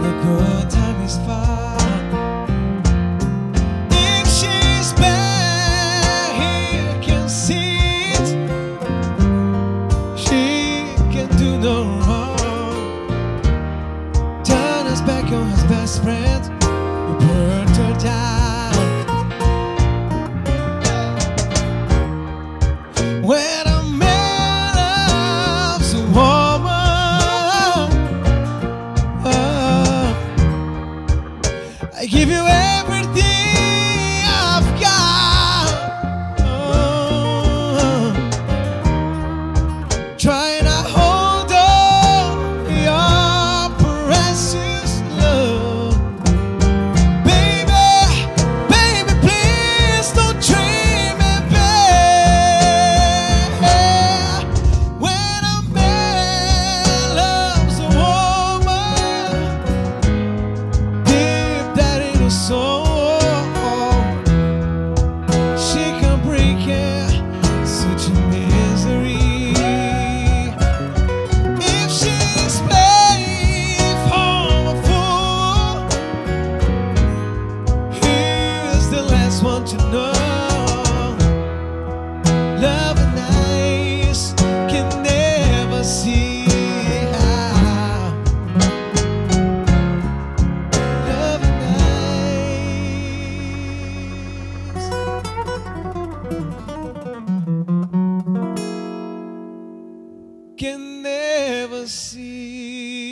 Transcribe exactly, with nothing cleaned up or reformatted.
the good time is far. If she's bad, he can see it. She can do no wrong. Turn us back on his best friend. We burnt her down. When a man loves a woman, oh, I give you everything I've got. Oh, trying to hold on your precious love. Baby, baby, please don't treat me bad. When a man loves a woman, deep down in her soul, she can break it, such a misery. If she's playing for a fool, here's the last one to know. Love and ice can never see how. Love and ice can never see.